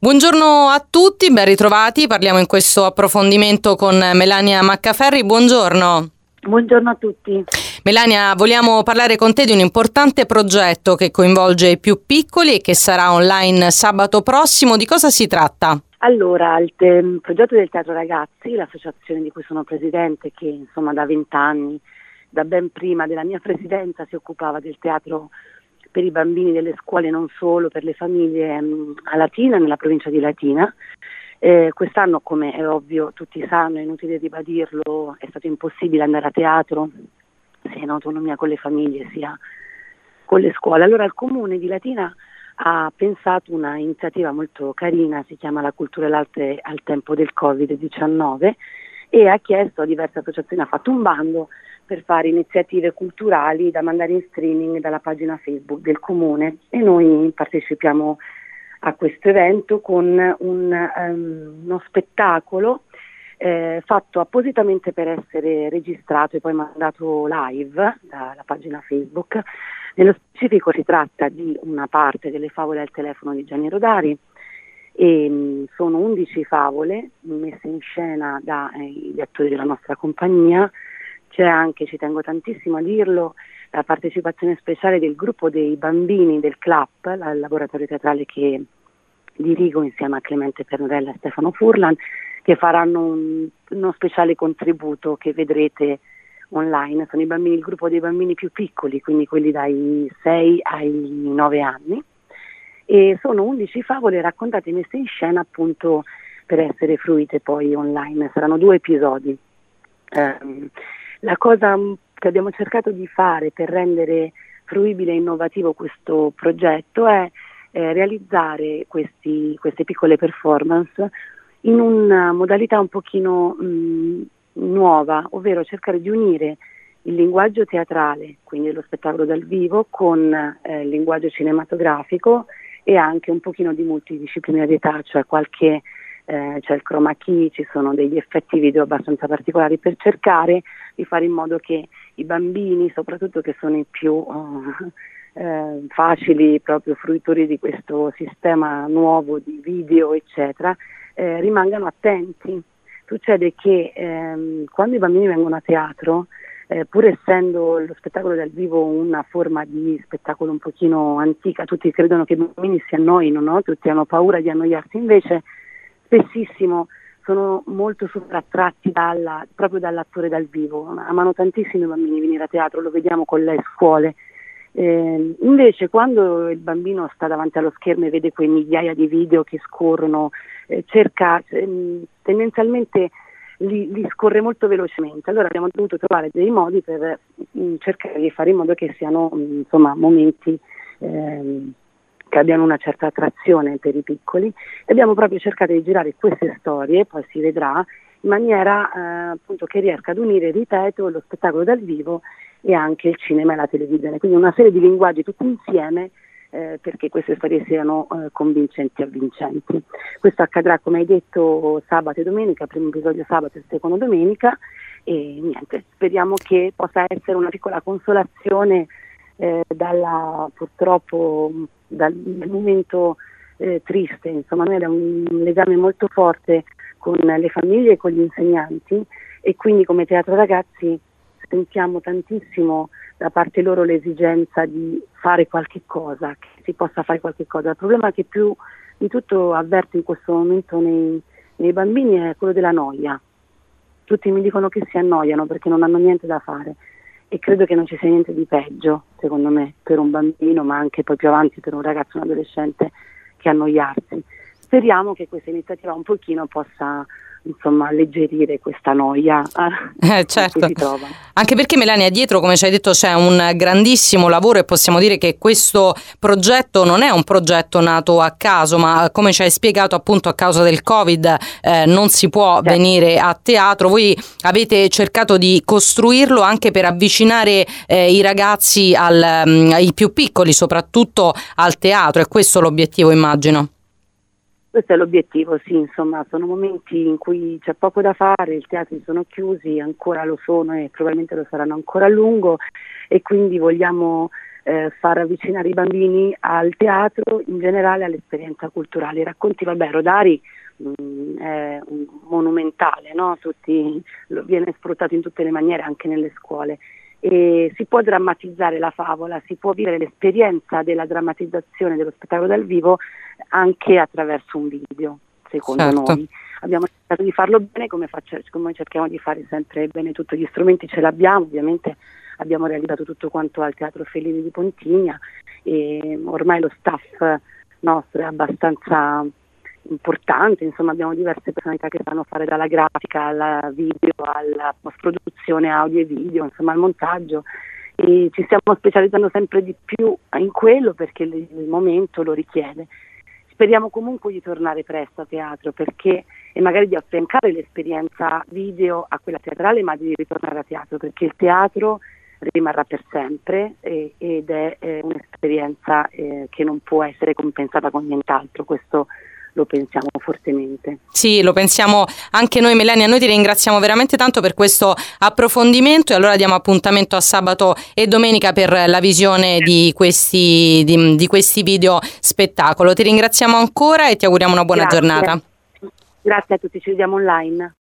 Buongiorno a tutti, ben ritrovati. Parliamo in questo approfondimento con Melania Maccaferri. Buongiorno. Buongiorno a tutti. Melania, vogliamo parlare con te di un importante progetto che coinvolge i più piccoli e che sarà online sabato prossimo. Di cosa si tratta? Allora, il progetto del Teatro Ragazzi, l'associazione di cui sono presidente, che insomma da 20 anni, da ben prima della mia presidenza, si occupava del teatro per i bambini delle scuole, non solo, per le famiglie a Latina, nella provincia di Latina. Quest'anno, come è ovvio, tutti sanno, è inutile ribadirlo, è stato impossibile andare a teatro, sia in autonomia con le famiglie sia con le scuole. Allora il Comune di Latina ha pensato una iniziativa molto carina, si chiama La Cultura e l'Arte al tempo del Covid-19, e ha chiesto a diverse associazioni, ha fatto un bando per fare iniziative culturali da mandare in streaming dalla pagina Facebook del Comune, e noi partecipiamo a questo evento con uno spettacolo fatto appositamente per essere registrato e poi mandato live dalla pagina Facebook. Nello specifico si tratta di una parte delle favole al telefono di Gianni Rodari, e sono 11 favole messe in scena dagli attori della nostra compagnia. C'è anche, ci tengo tantissimo a dirlo, la partecipazione speciale del gruppo dei bambini del CLAP, il laboratorio teatrale che dirigo insieme a Clemente Pernurella e Stefano Furlan, che faranno uno speciale contributo che vedrete online. Sono il gruppo dei bambini più piccoli, quindi quelli dai 6 ai 9 anni, e sono 11 favole raccontate e messe in scena appunto per essere fruite poi online. Saranno 2 episodi. La cosa che abbiamo cercato di fare per rendere fruibile e innovativo questo progetto è realizzare queste piccole performance in una modalità un pochino nuova, ovvero cercare di unire il linguaggio teatrale, quindi lo spettacolo dal vivo, con il linguaggio cinematografico e anche un pochino di multidisciplinarietà, cioè c'è il chroma key, ci sono degli effetti video abbastanza particolari per cercare di fare in modo che i bambini, soprattutto che sono i più facili proprio fruitori di questo sistema nuovo di video eccetera, rimangano attenti. Succede che quando i bambini vengono a teatro, pur essendo lo spettacolo dal vivo una forma di spettacolo un pochino antica, tutti credono che i bambini si annoino, no? Tutti hanno paura di annoiarsi, invece spessissimo sono molto attratti proprio dall'attore dal vivo. Amano tantissimo i bambini venire a teatro, lo vediamo con le scuole. Invece quando il bambino sta davanti allo schermo e vede quei migliaia di video che scorrono, cerca tendenzialmente li scorre molto velocemente. Allora abbiamo dovuto trovare dei modi per cercare di fare in modo che siano momenti che abbiano una certa attrazione per i piccoli, e abbiamo proprio cercato di girare queste storie, poi si vedrà, in maniera appunto che riesca ad unire, ripeto, lo spettacolo dal vivo e anche il cinema e la televisione, quindi una serie di linguaggi tutti insieme perché queste storie siano convincenti e avvincenti. Questo accadrà, come hai detto, sabato e domenica, primo episodio sabato e secondo domenica, e niente, speriamo che possa essere una piccola consolazione purtroppo dal momento triste. Insomma, noi abbiamo un legame molto forte con le famiglie e con gli insegnanti, e quindi come Teatro Ragazzi sentiamo tantissimo da parte loro l'esigenza di fare qualche cosa, che si possa fare qualche cosa. Il problema che più di tutto avverto in questo momento nei bambini è quello della noia. Tutti mi dicono che si annoiano perché non hanno niente da fare, e credo che non ci sia niente di peggio, secondo me, per un bambino, ma anche poi più avanti per un ragazzo, un adolescente, che annoiarsi. Speriamo che questa iniziativa un pochino possa alleggerire questa noia certo. che si trova. Anche perché, Melania, dietro, come ci hai detto, c'è un grandissimo lavoro, e possiamo dire che questo progetto non è un progetto nato a caso, ma come ci hai spiegato, appunto, a causa del Covid non si può venire a teatro. Voi avete cercato di costruirlo anche per avvicinare i ragazzi ai più piccoli, soprattutto al teatro. È questo l'obiettivo, immagino. Questo è l'obiettivo, sì, sono momenti in cui c'è poco da fare, i teatri sono chiusi, ancora lo sono e probabilmente lo saranno ancora a lungo, e quindi vogliamo far avvicinare i bambini al teatro, in generale all'esperienza culturale. I racconti, Rodari è monumentale, no? Viene sfruttato in tutte le maniere, anche nelle scuole. E si può drammatizzare la favola, si può vivere l'esperienza della drammatizzazione dello spettacolo dal vivo anche attraverso un video, secondo noi. Abbiamo cercato di farlo bene, come cerchiamo di fare sempre bene. Tutti gli strumenti ce l'abbiamo, ovviamente abbiamo realizzato tutto quanto al Teatro Fellini di Pontigna e ormai lo staff nostro è abbastanza importante, insomma abbiamo diverse personalità che sanno fare dalla grafica al video, alla post-produzione audio e video, insomma al montaggio, e ci stiamo specializzando sempre di più in quello perché il momento lo richiede. Speriamo comunque di tornare presto a teatro e magari di affiancare l'esperienza video a quella teatrale, ma di ritornare a teatro, perché il teatro rimarrà per sempre ed è un'esperienza che non può essere compensata con nient'altro. Questo lo pensiamo fortemente. Sì, lo pensiamo anche noi, Melania. Noi ti ringraziamo veramente tanto per questo approfondimento e allora diamo appuntamento a sabato e domenica per la visione di questi video spettacolo. Ti ringraziamo ancora e ti auguriamo una buona giornata. Grazie a tutti, ci vediamo online.